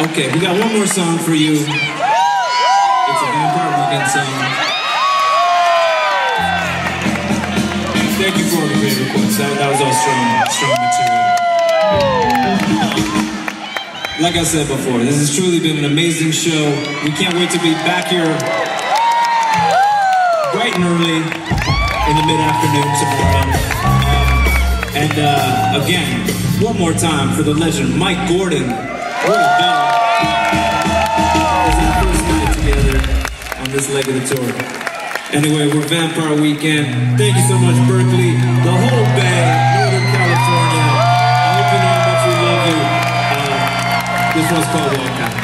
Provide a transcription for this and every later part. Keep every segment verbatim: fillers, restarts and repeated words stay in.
Okay, we got one more song for you. It's a Vampire Weekend song. Thank you for all the great requests. That, that was all strong, strong material. Like I said before, this has truly been an amazing show. We can't wait to be back here bright and early in the mid-afternoon tomorrow. Um, and uh, again, one more time for the legend, Mike Gordon. What a bell. It was our first night together on this leg of the tour. Anyway, we're Vampire Weekend. Thank you so much, Berkeley, the whole Bay, Northern California. I hope you know how much we love you. Uh, this one's called Walk Out.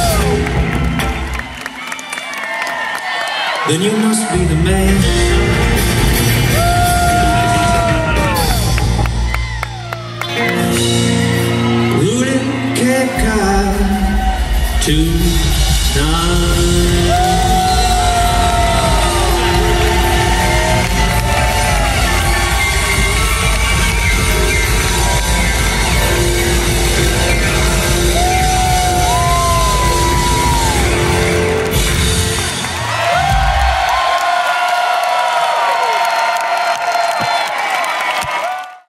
Then you must be the man.